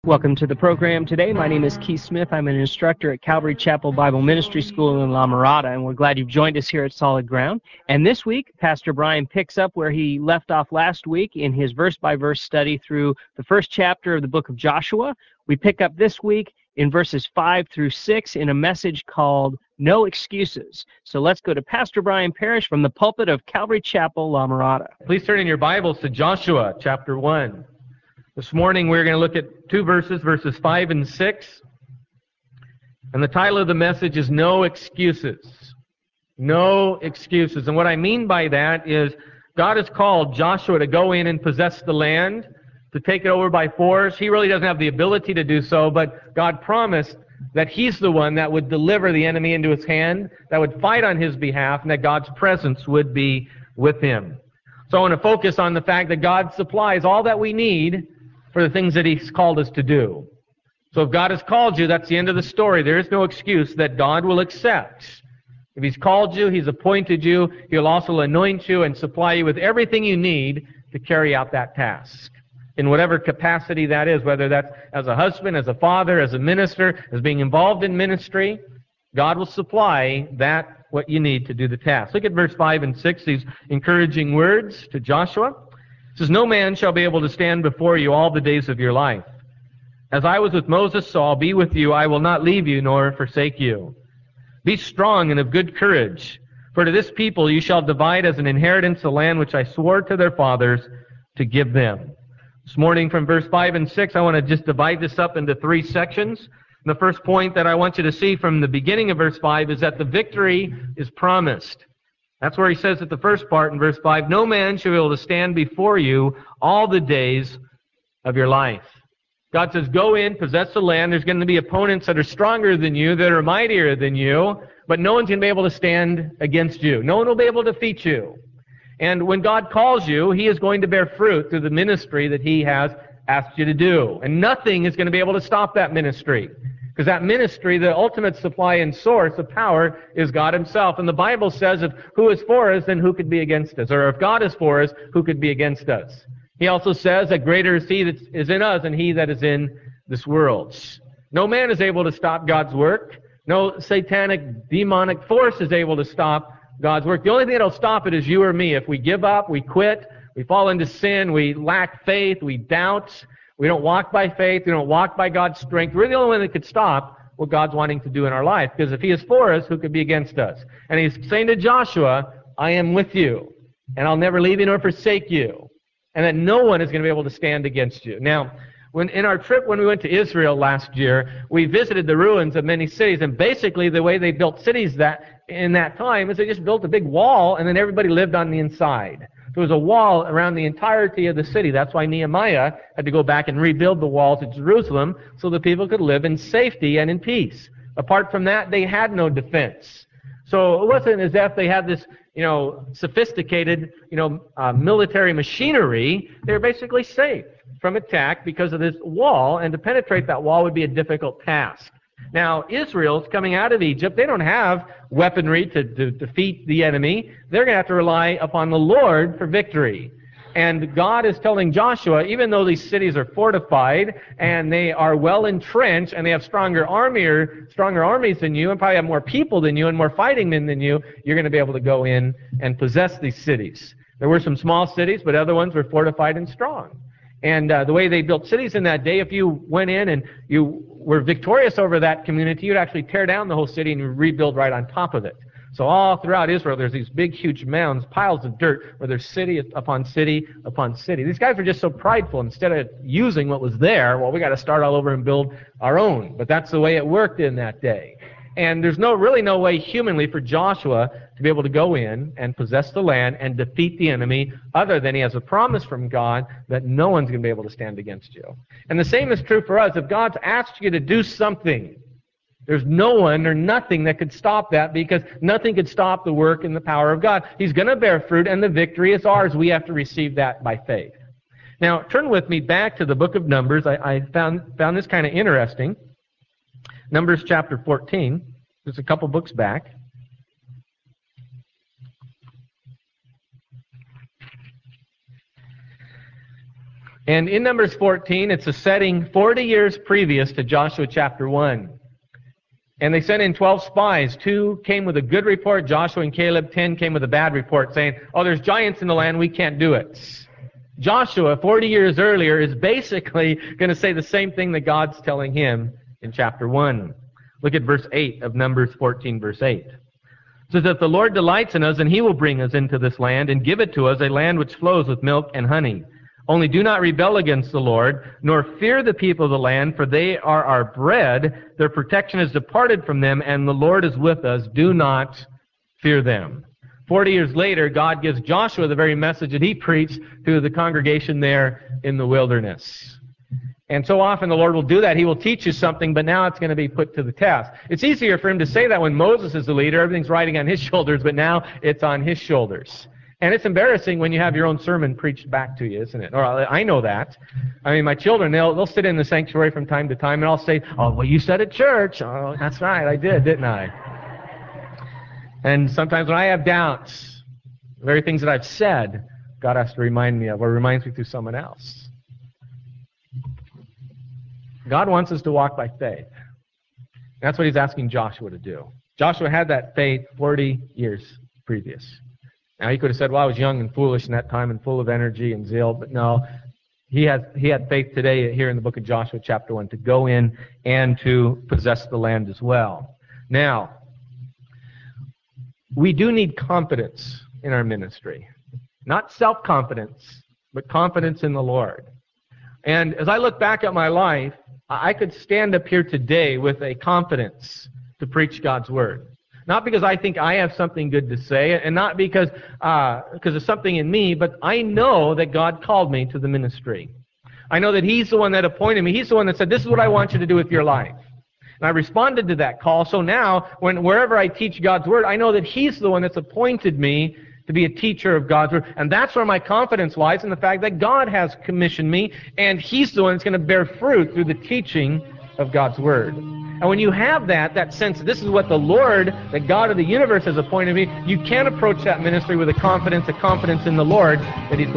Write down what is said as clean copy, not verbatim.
Welcome to the program today. My name is Keith Smith. I'm an instructor at Calvary Chapel Bible Ministry School in La Mirada, and we're glad you've joined us here at Solid Ground. And this week, Pastor Brian picks up where he left off last week in his verse-by-verse study through the first chapter of the book of Joshua. We pick up this week in verses 5 through 6 in a message called No Excuses. So let's go to Pastor Brian Parrish from the pulpit of Calvary Chapel, La Mirada. Please turn in your Bibles to Joshua chapter 1. This morning we're going to look at two verses, verses 5 and 6. And the title of the message is No Excuses. No Excuses. And what I mean by that is God has called Joshua to go in and possess the land, to take it over by force. He really doesn't have the ability to do so, but God promised that He's the one that would deliver the enemy into his hand, that would fight on his behalf, and that God's presence would be with him. So I want to focus on the fact that God supplies all that we need for the things that He's called us to do. So if God has called you, that's the end of the story. There is no excuse that God will accept. If He's called you, He's appointed you, He'll also anoint you and supply you with everything you need to carry out that task. In whatever capacity that is, whether that's as a husband, as a father, as a minister, as being involved in ministry, God will supply that, what you need to do the task. Look at verse 5 and 6, these encouraging words to Joshua. It says, "No man shall be able to stand before you all the days of your life. As I was with Moses, so I'll be with you. I will not leave you nor forsake you. Be strong and of good courage, for to this people you shall divide as an inheritance the land which I swore to their fathers to give them." This morning from verse 5 and 6, I want to just divide this up into three sections. And the first point that I want you to see from the beginning of verse 5 is that the victory is promised. That's where he says at the first part in verse 5, "No man shall be able to stand before you all the days of your life." God says, go in, possess the land. There's going to be opponents that are stronger than you, that are mightier than you, but no one's going to be able to stand against you. No one will be able to defeat you. And when God calls you, He is going to bear fruit through the ministry that He has asked you to do. And nothing is going to be able to stop that ministry. Because that ministry, the ultimate supply and source of power, is God Himself. And the Bible says, if who is for us, then who could be against us? Or if God is for us, who could be against us? He also says that greater is He that is in us than he that is in this world. No man is able to stop God's work. No satanic, demonic force is able to stop God's work. The only thing that will stop it is you or me. If we give up, we quit, we fall into sin, we lack faith, we doubt, we don't walk by faith, we don't walk by God's strength. We're the only one that could stop what God's wanting to do in our life. Because if He is for us, who could be against us? And He's saying to Joshua, I am with you, and I'll never leave you nor forsake you. And that no one is going to be able to stand against you. Now, in our trip when we went to Israel last year, we visited the ruins of many cities. And basically the way they built cities in that time is they just built a big wall, and then everybody lived on the inside. There was a wall around the entirety of the city. That's why Nehemiah had to go back and rebuild the walls of Jerusalem so that people could live in safety and in peace. Apart from that, they had no defense. So it wasn't as if they had this, sophisticated, military machinery. They were basically safe from attack because of this wall, and to penetrate that wall would be a difficult task. Now, Israel's coming out of Egypt. They don't have weaponry to defeat the enemy. They're going to have to rely upon the Lord for victory. And God is telling Joshua, even though these cities are fortified and they are well entrenched and they have stronger armies than you and probably have more people than you and more fighting men than you, you're going to be able to go in and possess these cities. There were some small cities, but other ones were fortified and strong. And the way they built cities in that day, if you went in and you were victorious over that community, you'd actually tear down the whole city and rebuild right on top of it. So all throughout Israel, there's these big, huge mounds, piles of dirt, where there's city upon city upon city. These guys were just so prideful. Instead of using what was there, well, we got to start all over and build our own. But that's the way it worked in that day. And there's really no way humanly for Joshua to be able to go in and possess the land and defeat the enemy other than he has a promise from God that no one's going to be able to stand against you. And the same is true for us. If God's asked you to do something, there's no one or nothing that could stop that, because nothing could stop the work and the power of God. He's going to bear fruit, and the victory is ours. We have to receive that by faith. Now, turn with me back to the book of Numbers. I found this kind of interesting. Numbers chapter 14. Just a couple books back. And in Numbers 14, it's a setting 40 years previous to Joshua chapter 1. And they sent in 12 spies. 2 came with a good report, Joshua and Caleb. 10 came with a bad report, saying, oh, there's giants in the land, we can't do it. Joshua, 40 years earlier, is basically going to say the same thing that God's telling him in chapter 1. Look at verse 8 of Numbers 14, verse 8. It says that the Lord delights in us, and He will bring us into this land and give it to us, a land which flows with milk and honey. Only do not rebel against the Lord, nor fear the people of the land, for they are our bread. Their protection has departed from them, and the Lord is with us. Do not fear them. 40 years later, God gives Joshua the very message that he preached to the congregation there in the wilderness. And so often the Lord will do that. He will teach you something, but now it's going to be put to the test. It's easier for Him to say that when Moses is the leader. Everything's riding on his shoulders, but now it's on his shoulders. And it's embarrassing when you have your own sermon preached back to you, isn't it? Or I know that. I mean, my children, they'll sit in the sanctuary from time to time, and I'll say, oh, well, you said at church. Oh, that's right, I did, didn't I? And sometimes when I have doubts, the very things that I've said, God has to remind me of, or reminds me through someone else. God wants us to walk by faith. That's what He's asking Joshua to do. Joshua had that faith 40 years previous. Now, he could have said, well, I was young and foolish in that time and full of energy and zeal, but no, he had faith today here in the book of Joshua chapter 1 to go in and to possess the land as well. Now, we do need confidence in our ministry. Not self-confidence, but confidence in the Lord. And as I look back at my life, I could stand up here today with a confidence to preach God's Word. Not because I think I have something good to say, and not because of something in me, but I know that God called me to the ministry. I know that He's the one that appointed me. He's the one that said, this is what I want you to do with your life. And I responded to that call. So now, wherever I teach God's Word, I know that He's the one that's appointed me to be a teacher of God's Word. And that's where my confidence lies, in the fact that God has commissioned me, and He's the one that's going to bear fruit through the teaching of God's Word. And when you have that sense, this is what the Lord, the God of the universe, has appointed me, you can approach that ministry with a confidence in the Lord that He's